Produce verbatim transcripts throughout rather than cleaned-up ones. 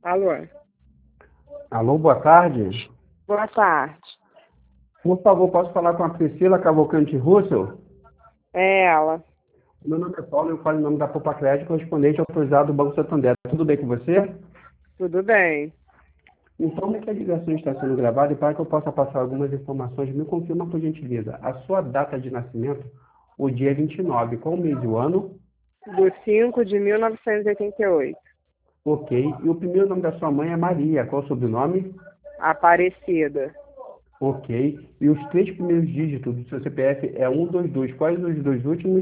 Alô? Alô, boa tarde. Boa tarde. Por favor, posso falar com a Priscila Cavalcante Russell? É ela. Meu nome é Paulo, eu falo em nome da Poupa Crédito, correspondente autorizado do Banco Santander. Tudo bem com você? Tudo bem? Informe que a ligação está sendo gravada e para que eu possa passar algumas informações, me confirma por gentileza a sua data de nascimento, o dia vinte e nove, qual o mês e o ano? Do cinco de mil novecentos e oitenta e oito. Ok. E o primeiro nome da sua mãe é Maria, qual o sobrenome? Aparecida. Ok. E os três primeiros dígitos do seu C P F é um dois dois. Quais os dois últimos?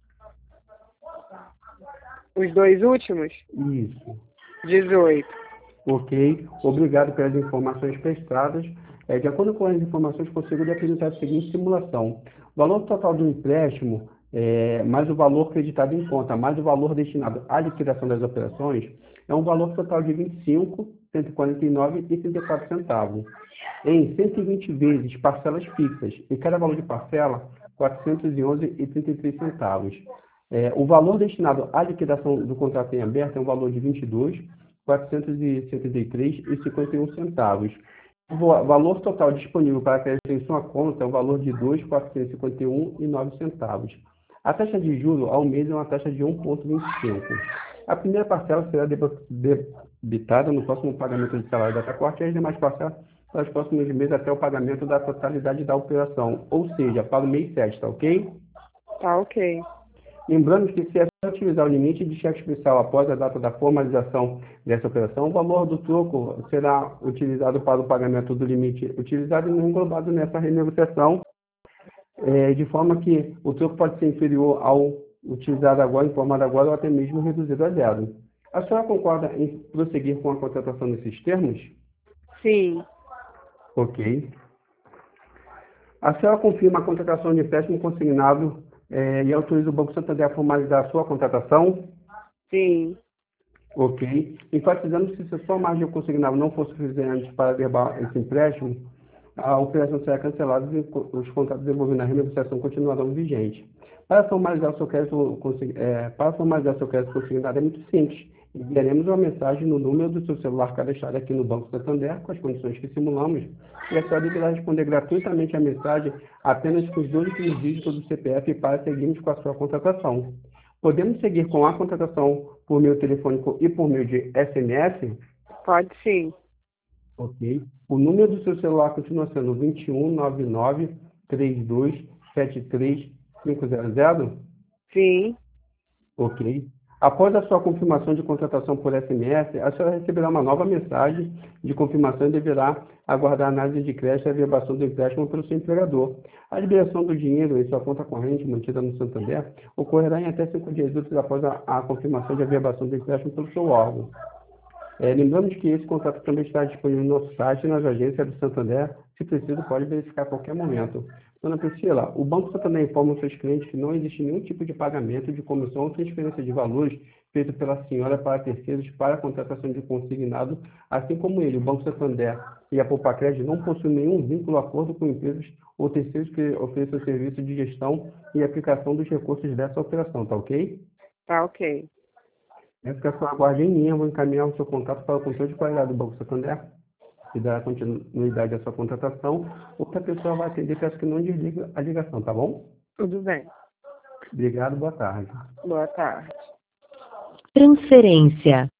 Os dois últimos? Isso. dezoito. Ok, obrigado pelas informações prestadas. É, de acordo com as informações, consigo lhe apresentar a seguinte simulação. O valor total do empréstimo, é, mais o valor creditado em conta, mais o valor destinado à liquidação das operações, é um valor total de vinte e cinco, cento e quarenta e nove e trinta e quatro centavos. Em cento e vinte vezes parcelas fixas, e cada valor de parcela, quatrocentos e onze e trinta e três centavos. É, o valor destinado à liquidação do contrato em aberto é um valor de vinte e dois, quatrocentos e setenta e três e cinquenta e um centavos. O valor total disponível para crédito em sua conta é o valor de dois mil quatrocentos e cinquenta e um e nove centavos. A taxa de juros ao mês é uma taxa de um vírgula vinte e cinco. A primeira parcela será debitada no próximo pagamento de salário da corte e as demais parcelas para os próximos meses até o pagamento da totalidade da operação, ou seja, para o mês sete, tá ok? Tá ok. Lembrando que se é só utilizar o limite de cheque especial após a data da formalização dessa operação, o valor do troco será utilizado para o pagamento do limite utilizado e não englobado nessa renegociação, é, de forma que o troco pode ser inferior ao utilizado agora, informado agora, ou até mesmo reduzido a zero. A senhora concorda em prosseguir com a contratação nesses termos? Sim. Ok. A senhora confirma a contratação de empréstimo consignado eh, e autoriza o Banco Santander a formalizar a sua contratação? Sim. Ok. Enfatizando que se a sua margem consignada não for suficiente para averbar esse empréstimo, a operação será cancelada e os contratos envolvendo a renegociação continuarão vigentes. Para formalizar o seu crédito, eh, para formalizar seu crédito consignado é muito simples. Enviaremos uma mensagem no número do seu celular cadastrado aqui no Banco Santander, com as condições que simulamos, e a senhora deverá responder gratuitamente a mensagem apenas com os dois últimos dígitos do C P F para seguirmos com a sua contratação. Podemos seguir com a contratação por meio telefônico e por meio de S M S? Pode sim. Ok. O número do seu celular continua sendo vinte e um, nove nove, trinta e dois, setenta e três, quinhentos? Sim. Ok. Após a sua confirmação de contratação por S M S, a senhora receberá uma nova mensagem de confirmação e deverá aguardar a análise de crédito e a averbação do empréstimo pelo seu empregador. A liberação do dinheiro em sua conta corrente mantida no Santander ocorrerá em até cinco dias úteis após a, a confirmação de averbação do empréstimo pelo seu órgão. É, lembramos que esse contrato também está disponível no nosso site e nas agências do Santander. Se preciso, pode verificar a qualquer momento. Dona Priscila, o Banco Santander informa aos seus clientes que não existe nenhum tipo de pagamento de comissão ou transferência de valores feito pela senhora para terceiros para a contratação de consignado, assim como ele, o Banco Santander e a Poupa-Crédito não possuem nenhum vínculo ou acordo com empresas ou terceiros que ofereçam serviço de gestão e aplicação dos recursos dessa operação, tá ok? Tá ok. É porque a sua aguarde em linha, eu vou encaminhar o seu contato para o controle de qualidade do Banco Santander, que dará continuidade à sua contratação. Outra pessoa vai atender, peço que não desligue a ligação, tá bom? Tudo bem. Obrigado, boa tarde. Boa tarde. Transferência.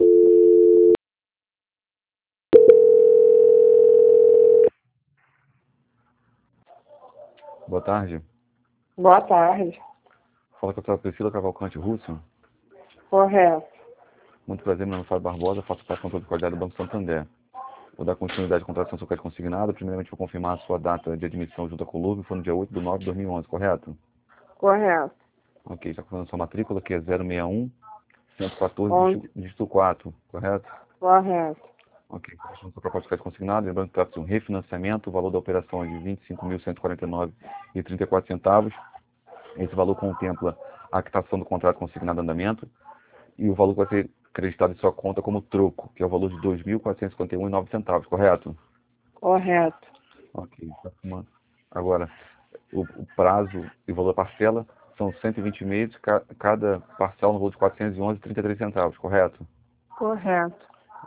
Boa tarde. Boa tarde. Fala com a senhora Priscila Cavalcante Russo. Correto. Muito prazer, meu nome é Fábio Barbosa, faço parte do controle de qualidade do Banco Santander. Vou dar continuidade à contratação do seu crédito consignado. Primeiramente, vou confirmar a sua data de admissão junto à Colurb, foi no dia oito de nove de dois mil e onze, correto? Correto. Ok, já confirmando sua matrícula, que é zero seis um, cento e quatorze, Onze. dígito- dígito quatro, correto? Correto. Ok, confirmando sua proposta de crédito consignado, lembrando que trata-se de um refinanciamento, o valor da operação é de vinte e cinco mil cento e quarenta e nove reais e trinta e quatro centavos. Esse valor contempla a quitação do contrato consignado em andamento e o valor que vai ser acreditado em sua conta como troco, que é o valor de dois mil quatrocentos e cinquenta e um reais e nove centavos, correto? Correto. Ok, tá fumando. Agora, o, o prazo e o valor da parcela são cento e vinte meses, ca, cada parcela no valor de quatrocentos e onze reais e trinta e três centavos, correto? Correto.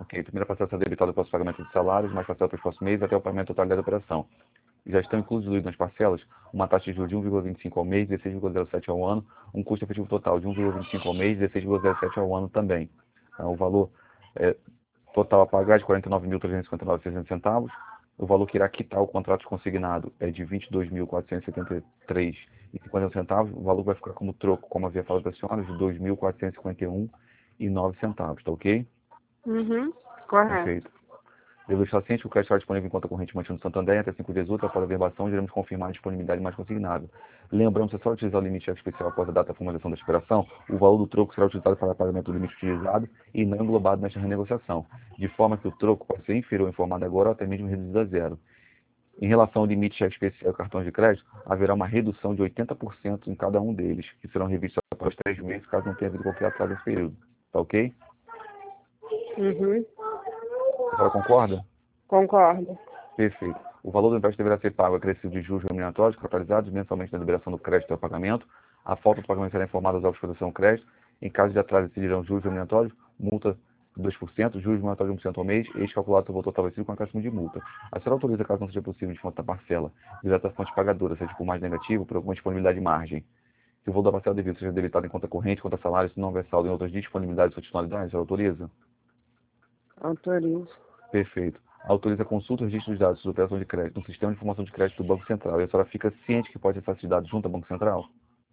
Ok, primeira parcela será debitada após o pagamento de salários, mais parcela para os próximos meses até o pagamento total da operação. Já estão incluídos nas parcelas uma taxa de juros de um vírgula vinte e cinco ao mês, dezesseis vírgula zero sete ao ano, um custo efetivo total de um vírgula vinte e cinco ao mês, dezesseis vírgula zero sete ao ano também. Então, o valor é, total a pagar é de quarenta e nove mil trezentos e cinquenta e nove vírgula seiscentos centavos. O valor que irá quitar o contrato consignado é de vinte e dois mil quatrocentos e setenta e três vírgula cinquenta centavos. O valor vai ficar como troco, como havia falado para a senhora, de dois mil quatrocentos e cinquenta e um vírgula nove centavos, tá ok? Uhum. Correto. Perfeito. Devido estar ciente que o crédito estará disponível em conta corrente mantida no Santander até cinco dias úteis após a verbação, iremos confirmar a disponibilidade mais consignada. Lembrando que se só utilizar o limite cheque especial após a data da formalização da expiração, o valor do troco será utilizado para pagamento do limite utilizado e não englobado nesta renegociação, de forma que o troco pode ser inferior ao informado agora ou até mesmo reduzido a zero. Em relação ao limite cheque especial e cartões de crédito, haverá uma redução de oitenta por cento em cada um deles, que serão revistos após três meses, caso não tenha havido qualquer atraso nesse período. Tá ok? Uhum. A senhora concorda? Concordo. Perfeito. O valor do empréstimo deverá ser pago acrescido de juros remuneratórios capitalizados mensalmente na liberação do crédito ao pagamento. A falta do pagamento será informada aos órgãos de proteção ao crédito. Em caso de atraso, decidirão juros remuneratórios, multa de dois por cento, juros remuneratórios de um por cento ao mês, ex calculado sobre o valor total vencido com acréscimo de multa. A senhora autoriza, caso não seja possível, de fonte da parcela, direto à fonte pagadora, seja por mais negativo, por alguma disponibilidade de margem. Se o valor da parcela devido seja debitado em conta corrente, conta salário, se não houver saldo em outras disponibilidades ou titularidades, a senhora autoriza? Autorizo. Perfeito. Autoriza a consulta e registro dos dados de operação de crédito no sistema de informação de crédito do Banco Central. E a senhora fica ciente que pode acessar esses dados junto ao Banco Central?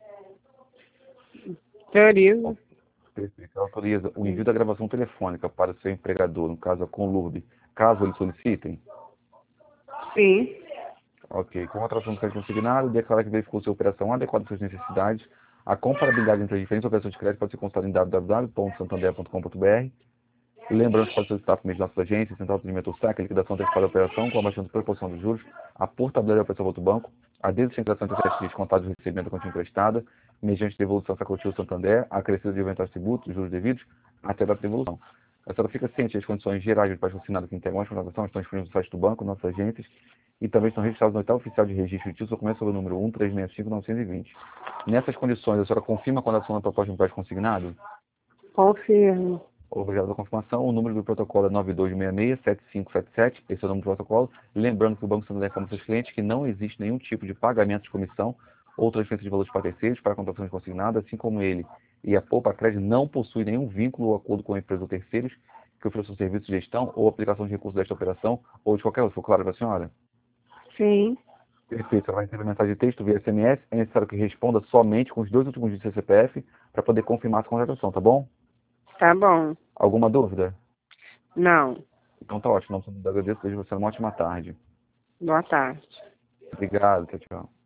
Autorizo. Perfeito. Ela autoriza o envio da gravação telefônica para o seu empregador, no caso a Conlurb, caso eles solicitem? Sim. Ok. Com a atração do crédito consignado, declarar que verificou sua operação adequada às suas necessidades. A comparabilidade entre as diferentes operações de crédito pode ser consultada em w w w ponto santander ponto com ponto b r. Lembrando que pode solicitar por meio de nossas agências, central de atendimento ao S A C, a liquidação antecipada da operação, com a baixa de proporção dos juros, a portabilidade da operação do outro banco, a desestentização entre os sete dias contados do recebimento da quantia emprestada, mediante devolução Sacotil Santander, a acrescida de inventários tributos, juros devidos, até a data de devolução. A senhora fica ciente das condições gerais do patrocinado que integram as contratações, estão disponíveis no site do banco, nossas agências, e também estão registrados no oitavo oficial de registro de títulos documentos sobre o número um três seis cinco nove dois zero. Nessas condições, a senhora confirma quando a sua proposta de empréstimo consignado? Confirmo. Obrigado pela confirmação. O número do protocolo é nove dois seis seis, sete cinco sete sete. Esse é o número do protocolo. Lembrando que o Banco Santander informa seus clientes que não existe nenhum tipo de pagamento de comissão ou transferência de valores para terceiros para contratações consignadas, assim como ele e a Poupa Crédito não possuem nenhum vínculo ou acordo com a empresa ou terceiros que ofereçam serviço de gestão ou aplicação de recursos desta operação ou de qualquer outra. Ficou claro para a senhora? Sim. Perfeito. Ela vai receber mensagem de texto via S M S. É necessário que responda somente com os dois últimos dígitos do C P F para poder confirmar essa contratação, tá bom? Tá bom. Alguma dúvida? Não. Então tá ótimo. Não agradeço. Desejo você uma ótima tarde. Boa tarde. Obrigado. Tchau, tchau.